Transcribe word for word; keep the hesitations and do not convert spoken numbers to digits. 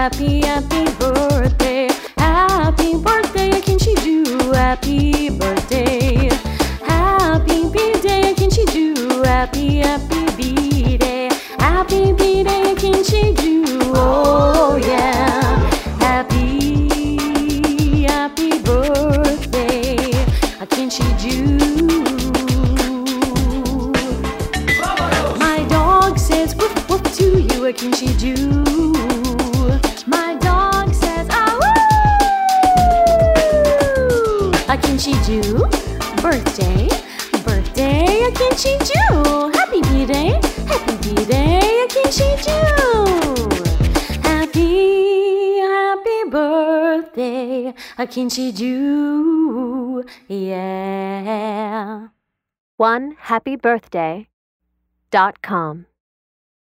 happy, happy birthday. Happy birthday, Akinchiju. Happy birthday. Happy birthday, Akinchiju. Happy, happy birthday. Happy birthday, Akinchiju. Oh yeah. Happy, happy birthday, Akinchiju. My dog says woof woof to you, Akinchiju. My dog says ah woo. Akinchiju, birthday, birthday, Akinchiju. Happy birthday, happy birthday, Akinchiju. Happy, happy birthday, Akinchiju. Yeah. one happy birthday dot com